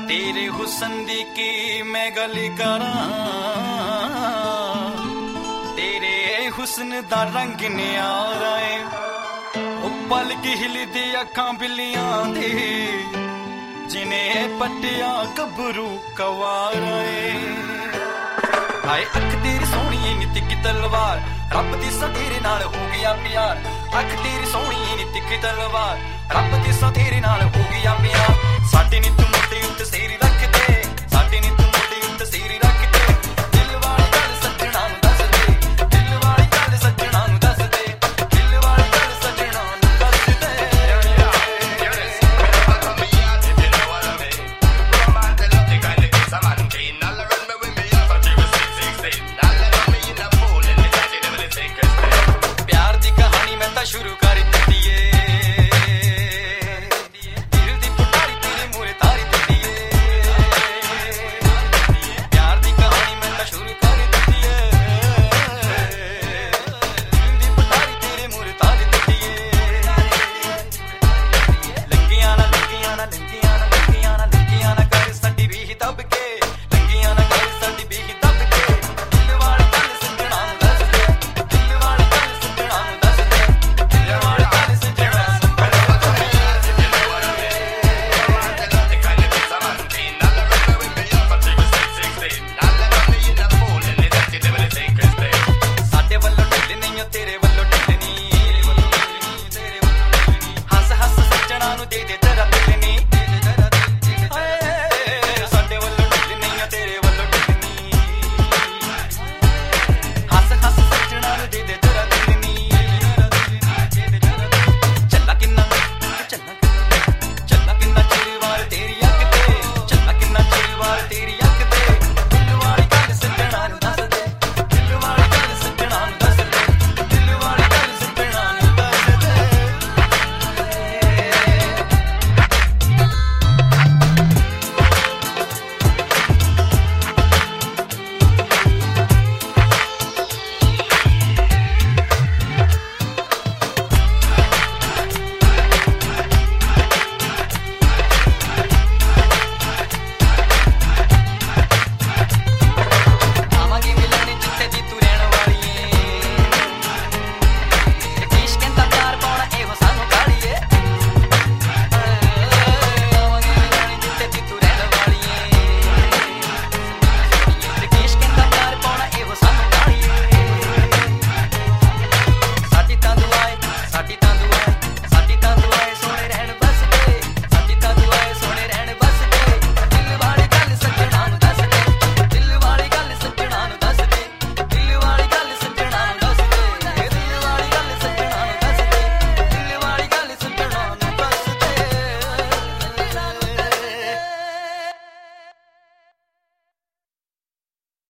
तेरे हुस्न दी की मैं गल करां, तेरे हुस्न दा रंग न्यारा है, ओ पलक हिलदी अखां बिल्लियां दे, जिन्हें पट्टिया गबरू कवारा है। हाय अख तेरी सोहनी नी तिक्की तलवार, रब दिसा तेरे नाल हो गया प्यार। अख तेरी सोहनी नी तिक्की तलवार, रब दिसा तेरे नाल हो गया प्यार। साडे नी तू मते उत्ते सेरी